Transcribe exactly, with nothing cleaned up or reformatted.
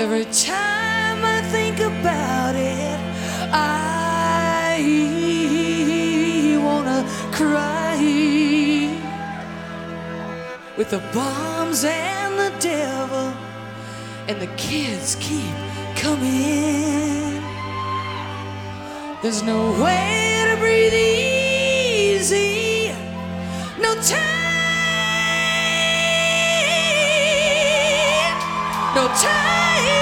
Every time I think about it, I wanna cry. With the bombs and the devil, and the kids keep coming. There's no way to breathe easy, no time, no time.